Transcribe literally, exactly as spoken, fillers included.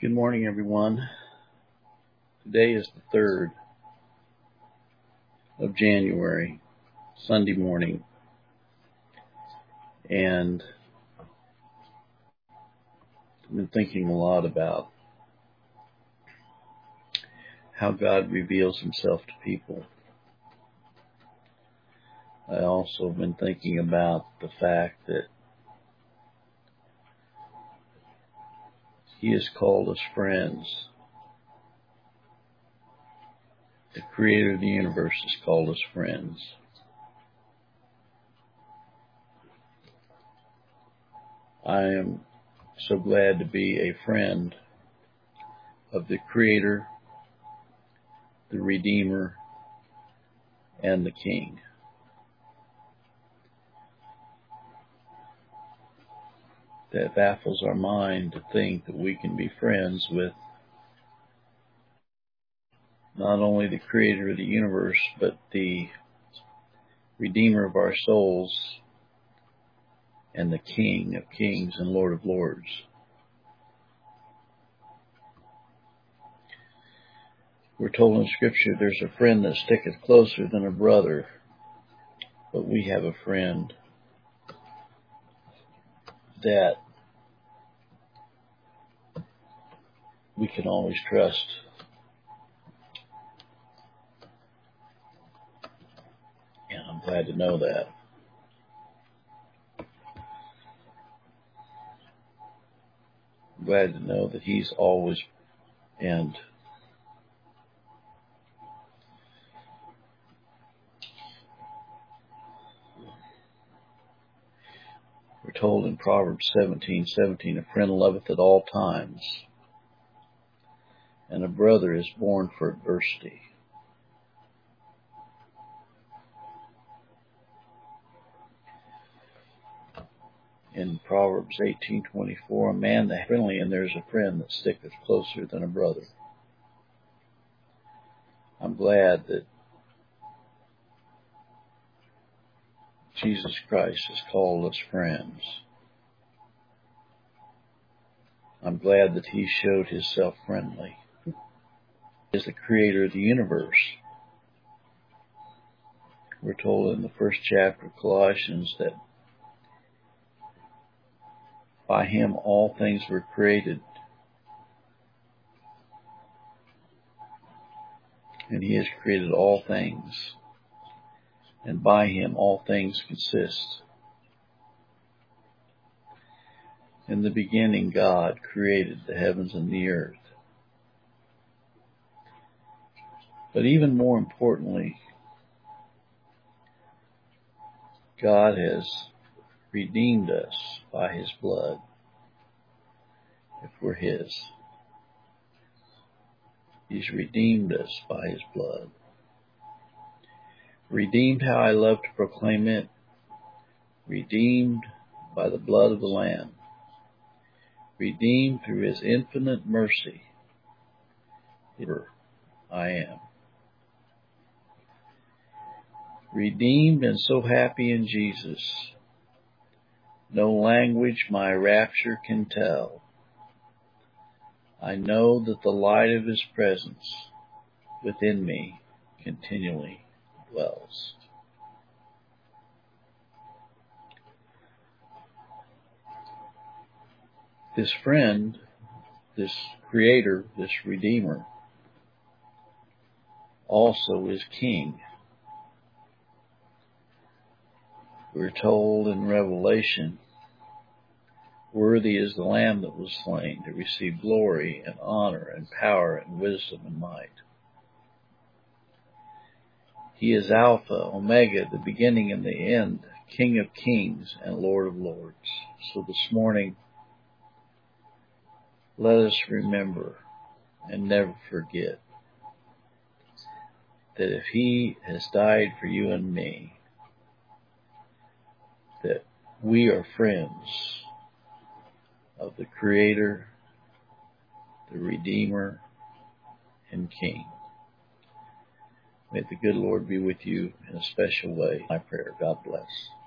Good morning, everyone. Today is the third of January, Sunday morning, and I've been thinking a lot about how God reveals himself to people. I also have been thinking about the fact that he has called us friends. The Creator of the universe has called us friends. I am so glad to be a friend of the Creator, the Redeemer, and the King. That baffles our mind to think that we can be friends with not only the Creator of the universe, but the Redeemer of our souls and the King of kings and Lord of lords. We're told in Scripture there's a friend that sticketh closer than a brother, but we have a friend that we can always trust. And I'm glad to know that. I'm glad to know that he's always, and we're told in Proverbs seventeen seventeen, a friend loveth at all times, and a brother is born for adversity. In Proverbs eighteen twenty-four, a man that is friendly, and there's a friend that sticketh closer than a brother. I'm glad that Jesus Christ has called us friends. I'm glad that he showed himself friendly. He is the Creator of the universe. We're told in the first chapter of Colossians that by him all things were created, and he has created all things, and by him all things consist. In the beginning, God created the heavens and the earth. But even more importantly, God has redeemed us by his blood, if we're his. He's redeemed us by his blood. Redeemed, how I love to proclaim it. Redeemed by the blood of the Lamb. Redeemed through his infinite mercy. Here I am. Redeemed and so happy in Jesus. No language my rapture can tell. I know that the light of his presence within me continually dwells. This friend, this Creator, this Redeemer, also is King. We're told in Revelation, worthy is the Lamb that was slain to receive glory and honor and power and wisdom and might. He is Alpha, Omega, the beginning and the end, King of kings and Lord of lords. So this morning, let us remember and never forget that if he has died for you and me, that we are friends of the Creator, the Redeemer, and King. May the good Lord be with you in a special way. My prayer. God bless.